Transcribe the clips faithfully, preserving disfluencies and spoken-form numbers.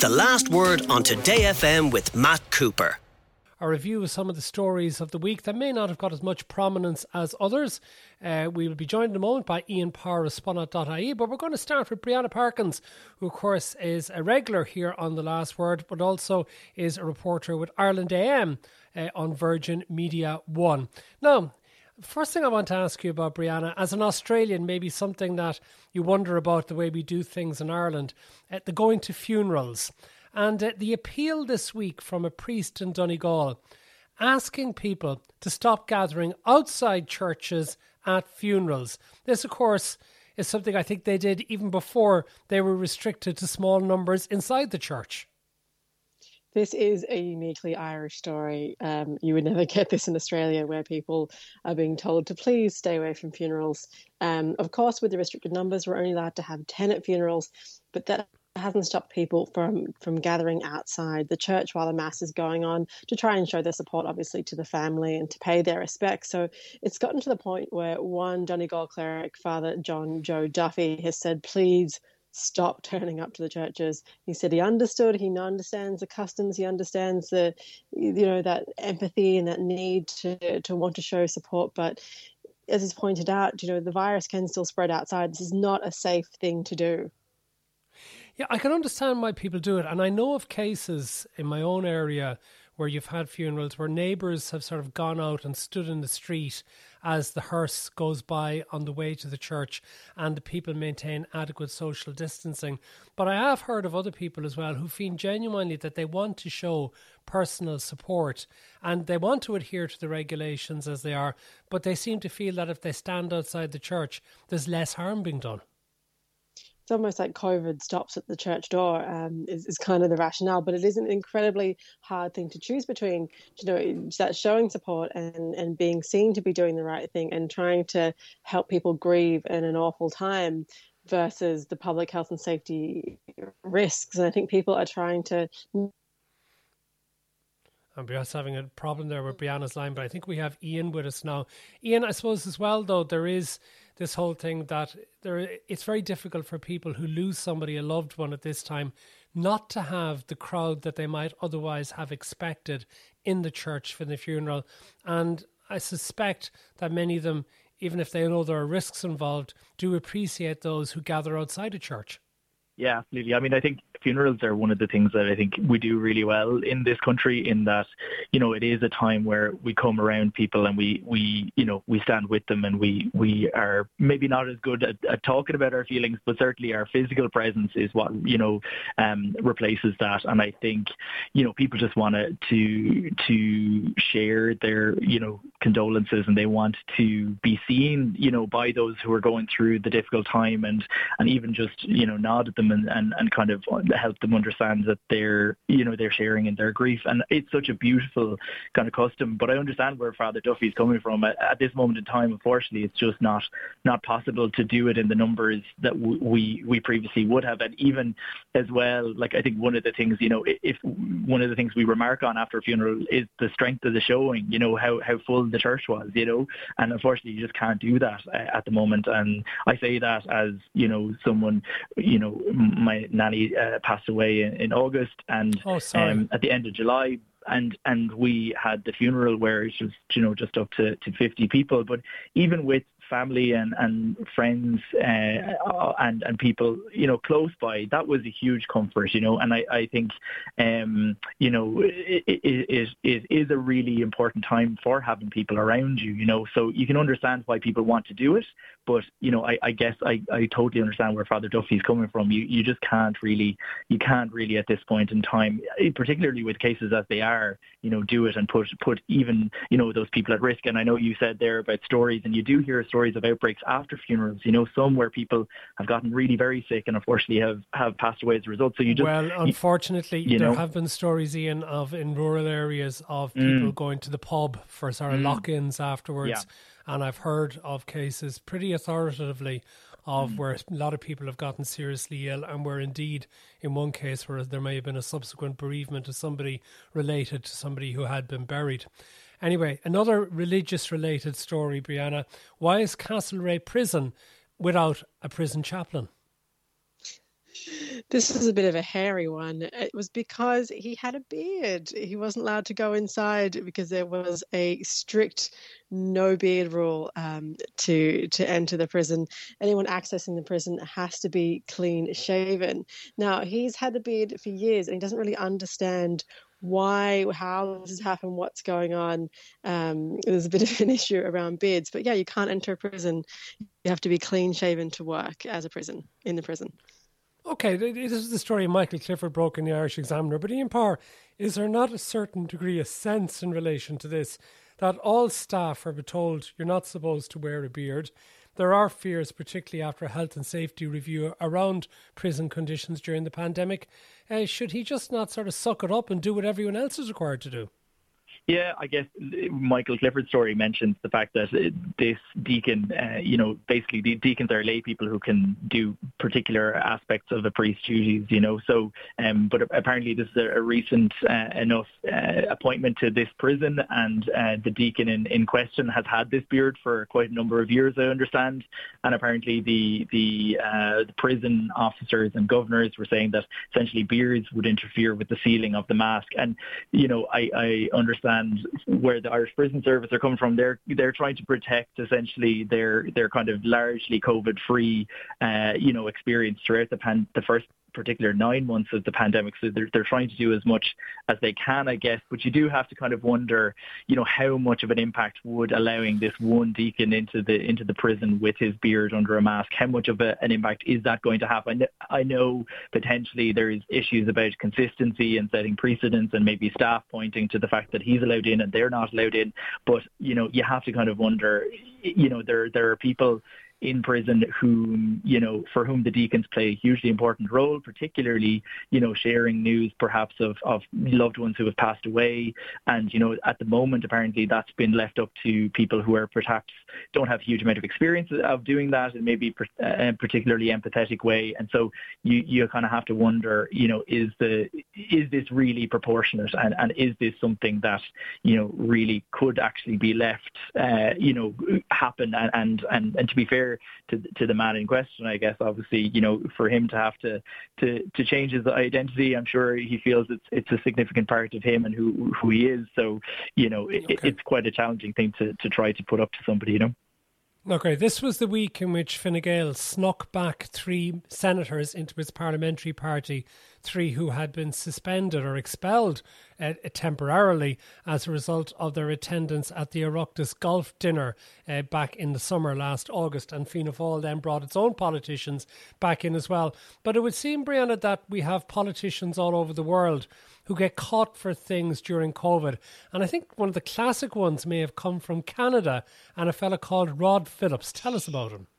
The Last Word on Today F M with Matt Cooper. A review of some of the stories of the week that may not have got as much prominence as others. Uh, we will be joined in a moment by Ian Power of Spunnet dot I E, but we're going to start with Brianna Parkins, who of course is a regular here on The Last Word, but also is a reporter with Ireland A M uh, on Virgin Media One. Now, first thing I want to ask you about, Brianna, as an Australian, maybe something that you wonder about the way we do things in Ireland, uh, the going to funerals. And uh, the appeal this week from a priest in Donegal asking people to stop gathering outside churches at funerals. This, of course, is something I think they did even before they were restricted to small numbers inside the church. This is a uniquely Irish story. Um, you would never get this in Australia, where people are being told to please stay away from funerals. Um, of course, with the restricted numbers, we're only allowed to have ten at funerals, but that hasn't stopped people from, from gathering outside the church while the mass is going on to try and show their support, obviously, to the family and to pay their respects. So it's gotten to the point where one Donegal cleric, Father John Joe Duffy, has said, please stop turning up to the churches. He said he understood, he understands the customs, he understands the, you know, that empathy and that need to, to want to show support. But as is pointed out, you know, the virus can still spread outside. This is not a safe thing to do. Yeah, I can understand why people do it. And I know of cases in my own area where you've had funerals where neighbours have sort of gone out and stood in the street as the hearse goes by on the way to the church, and the people maintain adequate social distancing. But I have heard of other people as well who feel genuinely that they want to show personal support and they want to adhere to the regulations as they are, but they seem to feel that if they stand outside the church, there's less harm being done. It's almost like COVID stops at the church door, um, is, is kind of the rationale, but it is an incredibly hard thing to choose between, you know, that showing support and, and being seen to be doing the right thing and trying to help people grieve in an awful time versus the public health and safety risks. And I think people are trying to... I'm just having a problem there with Brianna's line, but I think we have Ian with us now. Ian, I suppose as well, though, there is this whole thing that there it's very difficult for people who lose somebody, a loved one at this time, not to have the crowd that they might otherwise have expected in the church for the funeral. And I suspect that many of them, even if they know there are risks involved, do appreciate those who gather outside a church. Yeah, absolutely. I mean, I think funerals are one of the things that I think we do really well in this country, in that, you know, it is a time where we come around people and we, we you know, we stand with them, and we, we are maybe not as good at, at talking about our feelings, but certainly our physical presence is what, you know, um, replaces that. And I think, you know, people just want to, to, to share their, you know, condolences, and they want to be seen, you know, by those who are going through the difficult time, and, and even just, you know, nod at them and, and, and kind of help them understand that they're, you know, they're sharing in their grief. And it's such a beautiful kind of custom. But I understand where Father Duffy's coming from. At, at this moment in time, unfortunately, it's just not not possible to do it in the numbers that w- we we previously would have. And even as well, like, I think one of the things, you know, if one of the things we remark on after a funeral is the strength of the showing, you know, how, how full the church was, you know, and unfortunately you just can't do that uh, at the moment. And I say that as, you know, someone, you know, my nanny uh, passed away in, in August, and oh, um, at the end of July, and and we had the funeral where it was, you know, just up to, to fifty people. But even with family and, and friends uh, and and people, you know, close by, that was a huge comfort, you know. And I, I think, um, you know, it, it, it, it is a really important time for having people around you, you know. So you can understand why people want to do it. But, you know, I, I guess I, I totally understand where Father Duffy's coming from. You you just can't really, you can't really at this point in time, particularly with cases as they are, you know, do it and put put even, you know, those people at risk. And I know you said there about stories, and you do hear stories of outbreaks after funerals, you know, some where people have gotten really very sick and unfortunately have, have passed away as a result. So you just... Well, unfortunately, you, you there know, have been stories, Ian, of in rural areas of people mm. going to the pub for sort of mm. lock-ins afterwards. Yeah. And I've heard of cases pretty authoritatively of mm. where a lot of people have gotten seriously ill, and where indeed in one case where there may have been a subsequent bereavement of somebody related to somebody who had been buried. Anyway, another religious related story, Brianna. Why is Castlereagh Prison without a prison chaplain? This is a bit of a hairy one. It was because he had a beard. He wasn't allowed to go inside because there was a strict no beard rule um, to to enter the prison. Anyone accessing the prison has to be clean shaven. Now, he's had the beard for years and he doesn't really understand why, how this has happened, what's going on. Um, there's a bit of an issue around beards. But yeah, you can't enter a prison. You have to be clean shaven to work as a prison, in the prison. Okay, this is the story Michael Clifford broke in the Irish Examiner. But Ian Parr, is there not a certain degree of sense in relation to this, that all staff are told you're not supposed to wear a beard? There are fears, particularly after a health and safety review around prison conditions during the pandemic. Uh, should he just not sort of suck it up and do what everyone else is required to do? Yeah, I guess Michael Clifford's story mentions the fact that this deacon, uh, you know, basically the deacons are lay people who can do particular aspects of a priest's duties, you know. So, um, but apparently this is a, a recent uh, enough uh, appointment to this prison, and uh, the deacon in, in question has had this beard for quite a number of years, I understand. And apparently the the, uh, the prison officers and governors were saying that essentially beards would interfere with the sealing of the mask. And, you know, I, I understand where the Irish Prison Service are coming from. They're they're trying to protect essentially their their kind of largely COVID-free, uh, you know, experience throughout the pan- the first particular nine months of the pandemic. So they're they're trying to do as much as they can, I guess. But you do have to kind of wonder, you know, how much of an impact would allowing this one deacon into the into the prison with his beard under a mask, how much of a, an impact is that going to have? I know, I know potentially there is issues about consistency and setting precedents, and maybe staff pointing to the fact that he's allowed in and they're not allowed in. But, you know, you have to kind of wonder, you know, there there are people in prison whom, you know, for whom the deacons play a hugely important role, particularly, you know, sharing news perhaps of, of loved ones who have passed away. And, you know, at the moment, apparently that's been left up to people who are perhaps don't have a huge amount of experience of doing that in maybe a particularly empathetic way. And so you, you kind of have to wonder, you know, is the is this really proportionate? And, and is this something that, you know, really could actually be left, uh, you know, happen? And, and, and, and to be fair, To, to the man in question, I guess, obviously, you know, for him to have to, to, to change his identity, I'm sure he feels it's it's a significant part of him and who who he is. So, you know, it, okay. it's quite a challenging thing to, to try to put up to somebody, you know. Okay, this was the week in which Fine Gael snuck back three senators into his parliamentary party, three who had been suspended or expelled uh, temporarily as a result of their attendance at the Oireachtas golf dinner uh, back in the summer last August. And Fianna Fáil then brought its own politicians back in as well. But it would seem, Brianna, that we have politicians all over the world who get caught for things during COVID. And I think one of the classic ones may have come from Canada and a fella called Rod Phillips. Tell us about him.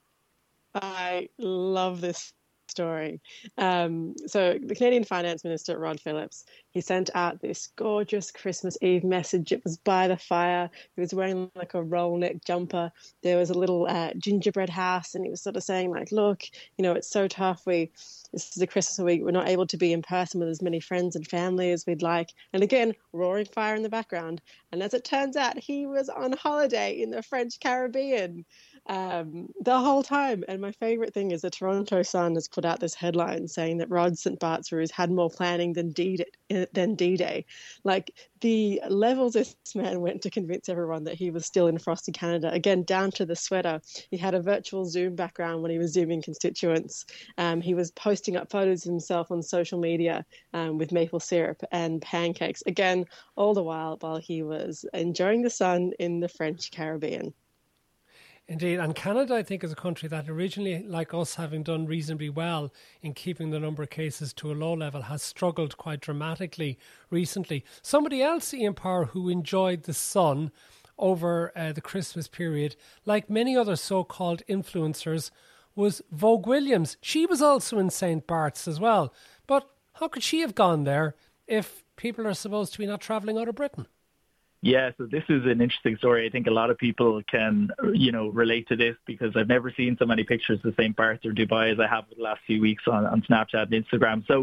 I love this story. Um, so the Canadian Finance Minister, Rod Phillips, he sent out this gorgeous Christmas Eve message. It was by the fire. He was wearing like a roll neck jumper. There was a little uh, gingerbread house, and he was sort of saying like, look, you know, it's so tough. We This is a Christmas week. We're not able to be in person with as many friends and family as we'd like. And again, roaring fire in the background. And as it turns out, he was on holiday in the French Caribbean um, the whole time. And my favourite thing is the Toronto Sun has put out this headline saying that Rod Saint Bart's had more planning than D-Day, than D-Day. Like the levels this man went to convince everyone that he was still in frosty Canada. Again, down to the sweater. He had a virtual Zoom background when he was Zooming constituents. Um, he was posting up photos of himself on social media um, with maple syrup and pancakes. Again, all the while while he was enjoying the sun in the French Caribbean. Indeed, and Canada, I think, is a country that originally, like us, having done reasonably well in keeping the number of cases to a low level, has struggled quite dramatically recently. Somebody else, Ian Parr, who enjoyed the sun over uh, the Christmas period, like many other so-called influencers, was Vogue Williams. She was also in Saint Bart's as well. But how could she have gone there if people are supposed to be not travelling out of Britain? Yeah, so this is an interesting story. I think a lot of people can, you know, relate to this because I've never seen so many pictures of Saint Bart's or Dubai as I have for the last few weeks on, on Snapchat and Instagram. So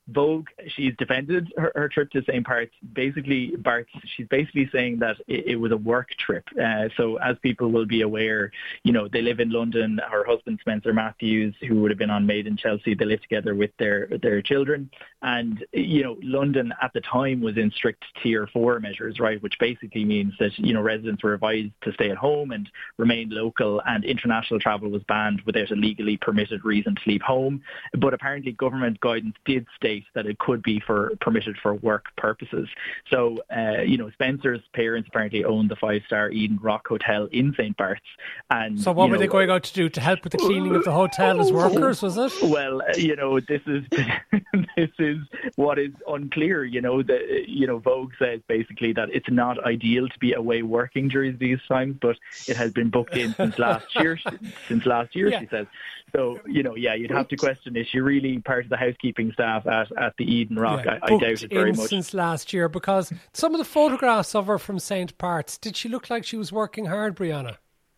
Vogue, she's defended her, her trip to Saint Bart's. Basically, Bart's, she's basically saying that it, it was a work trip. Uh, so as people will be aware, you know, they live in London. Her husband, Spencer Matthews, who would have been on Made in Chelsea, they live together with their, their children. And, you know, London at the time was in strict tier four measures, right, which basically means that, you know, residents were advised to stay at home and remain local, and international travel was banned without a legally permitted reason to leave home. But apparently government guidance did state that it could be for permitted for work purposes. So, uh, you know, Spencer's parents apparently owned the five-star Eden Rock Hotel in Saint Bart's. And so what were know, they going out to do? To help with the cleaning of the hotel as workers, was it? Well, uh, you know, this is this is what is unclear. You know, the, you know, Vogue says basically that it's not ideal to be away working during these times, but it has been booked in since last year. Since last year, yeah. She says. So, you know, yeah, you'd have to question, is she really part of the housekeeping staff at, at the Eden Rock? Yeah, I, I doubt it very much. Since last year, because some of the photographs of her from Saint Bart's, did she look like she was working hard, Brianna?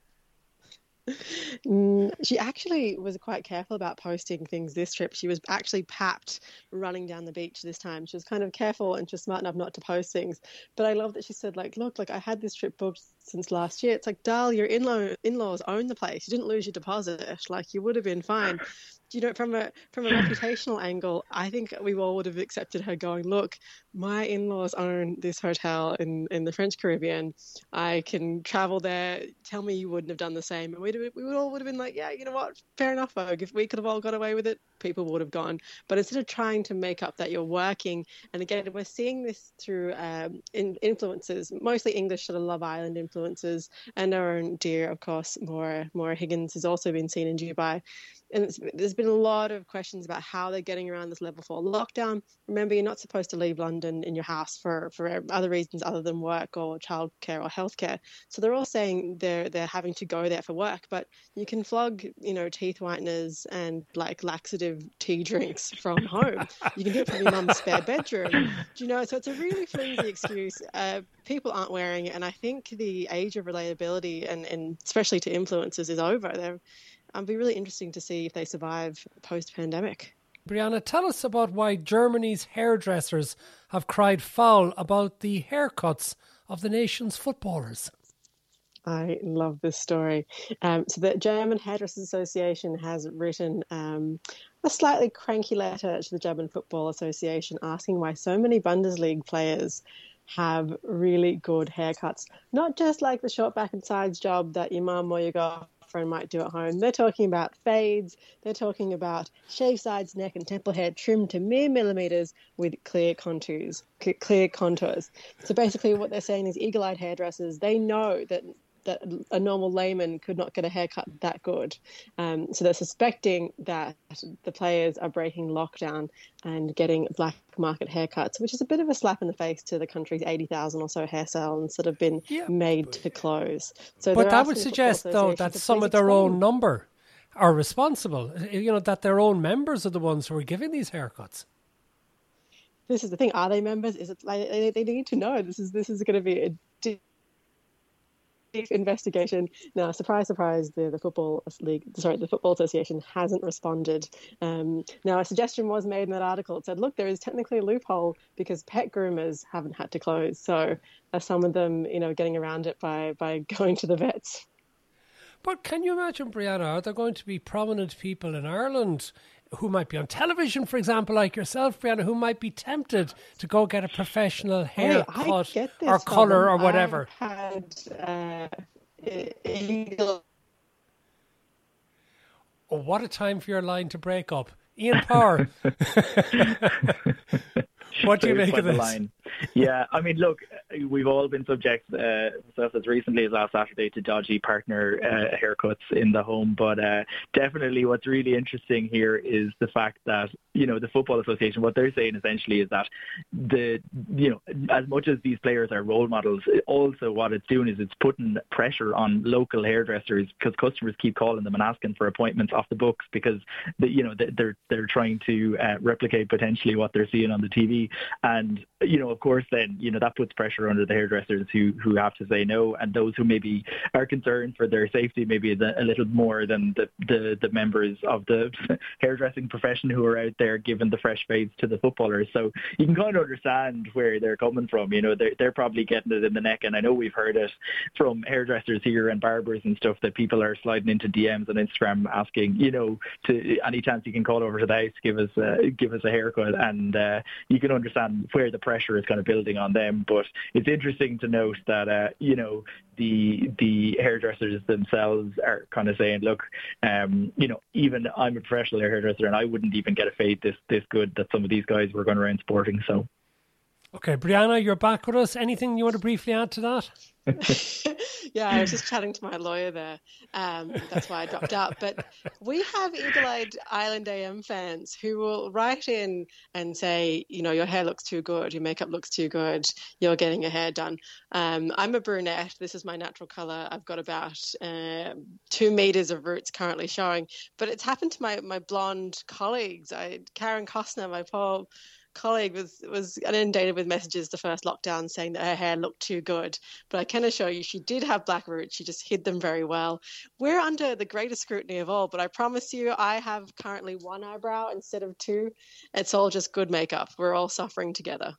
Mm, she actually was quite careful about posting things this trip. She was actually papped running down the beach this time. She was kind of careful and just smart enough not to post things. But I love that she said, like, look, like I had this trip booked since last year. It's like, Dal, your in-law, in-laws own the place. You didn't lose your deposit. Like, you would have been fine. You know, from a from a reputational angle, I think we all would have accepted her going, look, my in-laws own this hotel in, in the French Caribbean. I can travel there. Tell me you wouldn't have done the same. And we'd, we would all would have been like, yeah, you know what? Fair enough, Vogue. If we could have all got away with it, people would have gone. But instead of trying to make up that you're working, and again, we're seeing this through um, in, influences, mostly English sort of Love Island influences, and our own dear, of course, Maura, Maura Higgins has also been seen in Dubai. And it's, there's been a lot of questions about how they're getting around this level four lockdown. Remember, you're not supposed to leave London in your house for, for other reasons other than work or childcare or healthcare. So they're all saying they're they're having to go there for work, but you can flog, you know, teeth whiteners and like laxative tea drinks from home. You can do it from your mum's spare bedroom. Do you know? So it's a really flimsy excuse. Uh, people aren't wearing it, and I think the age of relatability and, and especially to influencers is over. They're It'll be really interesting to see if they survive post-pandemic. Brianna, tell us about why Germany's hairdressers have cried foul about the haircuts of the nation's footballers. I love this story. Um, so the German Hairdressers Association has written um, a slightly cranky letter to the German Football Association asking why so many Bundesliga players have really good haircuts. Not just like the short back and sides job that your mum or your girlfriend might do at home. They're talking about fades. They're talking about shaved sides, neck and temple hair trimmed to mere millimeters with clear contours. Clear contours. So basically what they're saying is eagle-eyed hairdressers, they know that that a normal layman could not get a haircut that good. Um, so they're suspecting that the players are breaking lockdown and getting black market haircuts, which is a bit of a slap in the face to the country's eighty thousand or so hair salons that have been yeah, made but, to close. So but that would suggest, though, that some of their explain. own number are responsible, you know, that their own members are the ones who are giving these haircuts. This is the thing. Are they members? Is it like they, they need to know? This is this is going to be a investigation. Now, surprise, surprise, the, the football league, sorry, the Football Association hasn't responded. Um, now, a suggestion was made in that article. It said, look, there is technically a loophole because pet groomers haven't had to close. So are some of them, you know, getting around it by, by going to the vets. But can you imagine, Brianna, are there going to be prominent people in Ireland who might be on television, for example, like yourself, Brianna, who might be tempted to go get a professional haircut hey, or colour or whatever? I've had uh, illegal... Oh, what a time for your line to break up. Ian Power. What do you make of this? Line. Yeah, I mean, look, we've all been subject, uh, as recently as last Saturday, to dodgy partner uh, haircuts in the home. But uh, definitely what's really interesting here is the fact that, you know, the Football Association, what they're saying essentially is that the, you know, as much as these players are role models, also what it's doing is it's putting pressure on local hairdressers because customers keep calling them and asking for appointments off the books because, the, you know, they're, they're trying to uh, replicate potentially what they're seeing on the T V. And, you know, of course, then, you know, that puts pressure under the hairdressers who, who have to say no, and those who maybe are concerned for their safety maybe a little more than the, the, the members of the hairdressing profession who are out there giving the fresh fades to the footballers. So you can kind of understand where they're coming from. You know, they're, they're probably getting it in the neck. And I know we've heard it from hairdressers here and barbers and stuff that people are sliding into D Ms on Instagram asking, you know, to any chance you can call over to the house, give us, uh, give us a haircut. And uh, you can understand where the pressure is kind of building on them. But it's interesting to note that, uh, you know, the the hairdressers themselves are kind of saying, look, um, you know, even I'm a professional hairdresser and I wouldn't even get a fade this this good that some of these guys were going around sporting. So, okay, Brianna, you're back with us. Anything you want to briefly add to that? Yeah, I was just chatting to my lawyer there. Um, that's why I dropped out. But we have eagle-eyed Island A M fans who will write in and say, you know, your hair looks too good, your makeup looks too good, you're getting your hair done. Um, I'm a brunette. This is my natural colour. I've got about uh, two metres of roots currently showing. But it's happened to my, my blonde colleagues. I, Karen Costner, my poor colleague, was was inundated with messages the first lockdown saying that her hair looked too good. But I can assure you she did have black roots. She just hid them very well. We're under the greatest scrutiny of all, but I promise you I have currently one eyebrow instead of two. It's all just good makeup. We're all suffering together.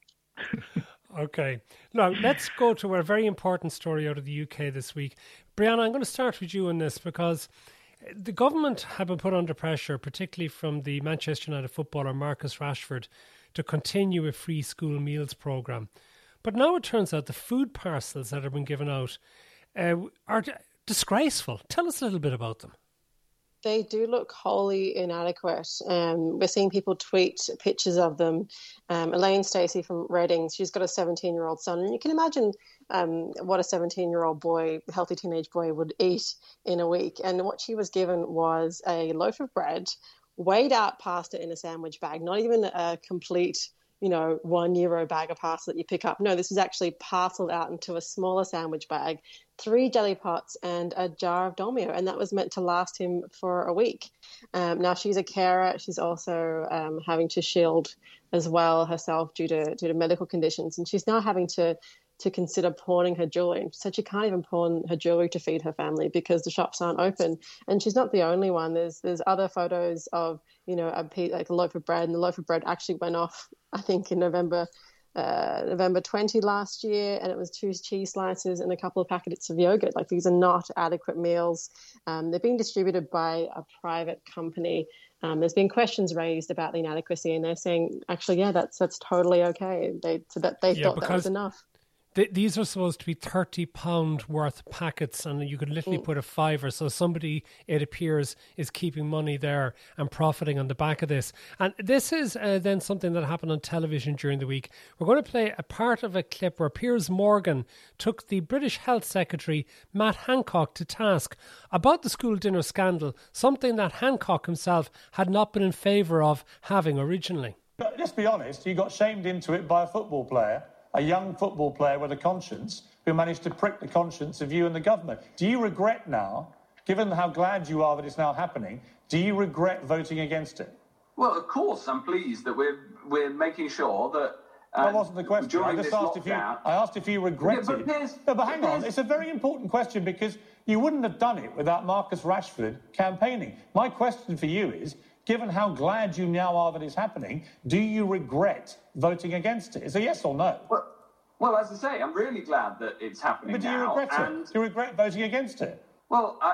Okay. Now, let's go to a very important story out of the U K this week. Brianna, I'm going to start with you on this because the government have been put under pressure, particularly from the Manchester United footballer Marcus Rashford, to continue a free school meals programme. But now it turns out the food parcels that have been given out uh, are d- disgraceful. Tell us a little bit about them. They do look wholly inadequate. Um, we're seeing people tweet pictures of them. Um, Elaine Stacey from Reading, she's got a seventeen-year-old son. And you can imagine um, what a seventeen-year-old boy, healthy teenage boy, would eat in a week. And what she was given was a loaf of bread, weighed out pasta in a sandwich bag, not even a complete, you know, one euro bag of pasta that you pick up. No, this is actually parceled out into a smaller sandwich bag, three jelly pots and a jar of Dolmio. And that was meant to last him for a week. Um, now she's a carer. She's also um, having to shield as well herself due to, due to medical conditions. And she's now having to to consider pawning her jewellery. She said she can't even pawn her jewellery to feed her family because the shops aren't open. And she's not the only one. There's there's other photos of, you know, a piece, like a loaf of bread, and the loaf of bread actually went off, I think, in November uh, November twentieth last year, and it was two cheese slices and a couple of packets of yogurt. Like, these are not adequate meals. Um, they're being distributed by a private company. Um, there's been questions raised about the inadequacy, and they're saying, actually, yeah, that's that's totally okay. They so that they yeah, thought that was enough. Th- these are supposed to be thirty pound worth packets, and you could literally mm. put a fiver. So somebody, it appears, is keeping money there and profiting on the back of this. And this is uh, then something that happened on television during the week. We're going to play a part of a clip where Piers Morgan took the British Health Secretary, Matt Hancock, to task about the school dinner scandal, something that Hancock himself had not been in favour of having originally. But let's be honest, you got shamed into it by a football player, a young football player with a conscience who managed to prick the conscience of you and the government. Do you regret now, given how glad you are that it's now happening, do you regret voting against it? Well, of course, I'm pleased that we're we're making sure that... Um, that wasn't the question. I just asked if you, I asked if you regretted yeah, but it. No, but hang on, it's a very important question because you wouldn't have done it without Marcus Rashford campaigning. My question for you is, given how glad you now are that it's happening, do you regret voting against it? It's a yes or no. Well, well, as I say, I'm really glad that it's happening now. But do you now, regret and... it? Do you regret voting against it? Well, I,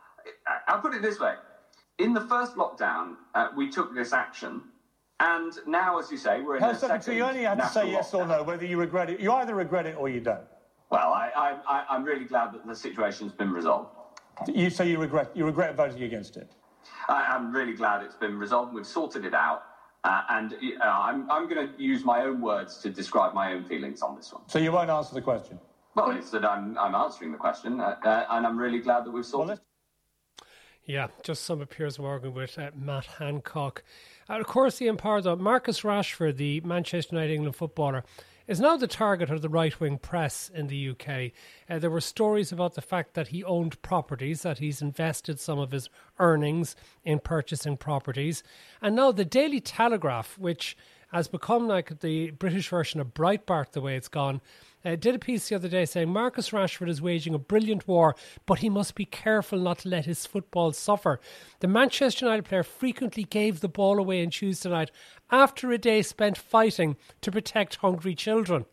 I, I'll put it this way. In the first lockdown, uh, we took this action, and now, as you say, we're in Health a second Secretary, you only have to say yes lockdown. or no, whether you regret it. You either regret it or you don't. Well, I, I, I'm really glad that the situation's been resolved. You say you regret you regret voting against it? I, I'm really glad it's been resolved. We've sorted it out. Uh, and uh, I'm, I'm going to use my own words to describe my own feelings on this one. So you won't answer the question? Well, it's that I'm, I'm answering the question, uh, uh, and I'm really glad that we've sorted it. Well, yeah, just some of Piers Morgan with uh, Matt Hancock. And of course, Ian Parr, though, Marcus Rashford, the Manchester United England footballer, is now the target of the right-wing press in the U K. Uh, there were stories about the fact that he owned properties, that he's invested some of his earnings in purchasing properties. And now the Daily Telegraph, which has become like the British version of Breitbart, the way it's gone. Uh, did a piece the other day saying Marcus Rashford is waging a brilliant war, but he must be careful not to let his football suffer. The Manchester United player frequently gave the ball away on Tuesday night after a day spent fighting to protect hungry children.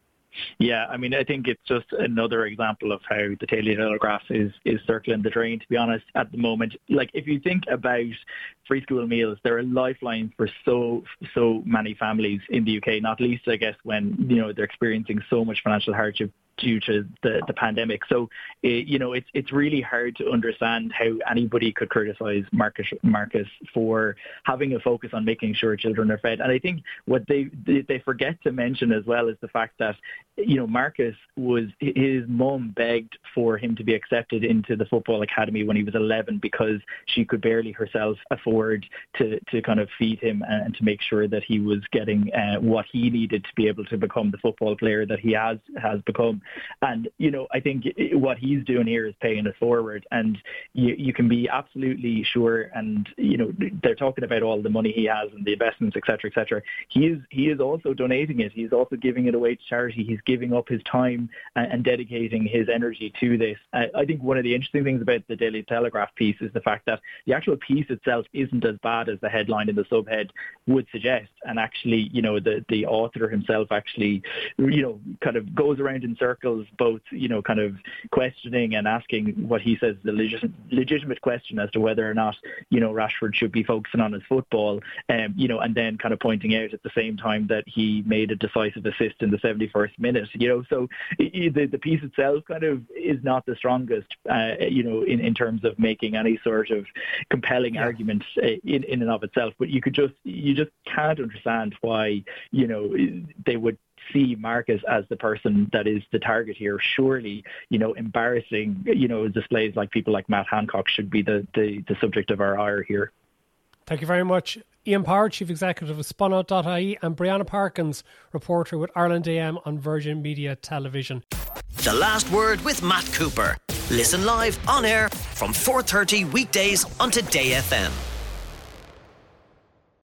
Yeah, I mean, I think it's just another example of how the Daily Telegraph is, is circling the drain, to be honest, at the moment. Like, if you think about free school meals, they're a lifeline for so, so many families in the U K, not least, I guess, when, you know, they're experiencing so much financial hardship due to the, the pandemic. So, it, you know, it's it's really hard to understand how anybody could criticise Marcus, Marcus for having a focus on making sure children are fed. And I think what they they forget to mention as well is the fact that, you know, Marcus was, his mum begged for him to be accepted into the football academy when he was eleven because she could barely herself afford to, to kind of feed him and to make sure that he was getting uh, what he needed to be able to become the football player that he has has become. And, you know, I think what he's doing here is paying it forward. And you, you can be absolutely sure, and, you know, they're talking about all the money he has and the investments, et cetera, et cetera. He is, he is also donating it. He's also giving it away to charity. He's giving up his time and, and dedicating his energy to this. I, I think one of the interesting things about the Daily Telegraph piece is the fact that the actual piece itself isn't as bad as the headline in the subhead would suggest. And actually, you know, the, the author himself actually, you know, kind of goes around in circles, both, you know, kind of questioning and asking what he says is a legit, legitimate question as to whether or not, you know, Rashford should be focusing on his football, um, you know, and then kind of pointing out at the same time that he made a decisive assist in the seventy-first minute, you know. So the, the piece itself kind of is not the strongest, uh, you know, in, in terms of making any sort of compelling yeah. argument uh, in, in and of itself. But you could just, you just can't understand why, you know, they would see Marcus as the person that is the target here. Surely, you know, embarrassing, you know, displays like people like Matt Hancock should be the, the, the subject of our ire here. Thank you very much. Ian Power, Chief Executive of spun out dot I E, and Brianna Parkins, reporter with Ireland A M on Virgin Media Television. The Last Word with Matt Cooper. Listen live on air from four thirty weekdays on Today F M.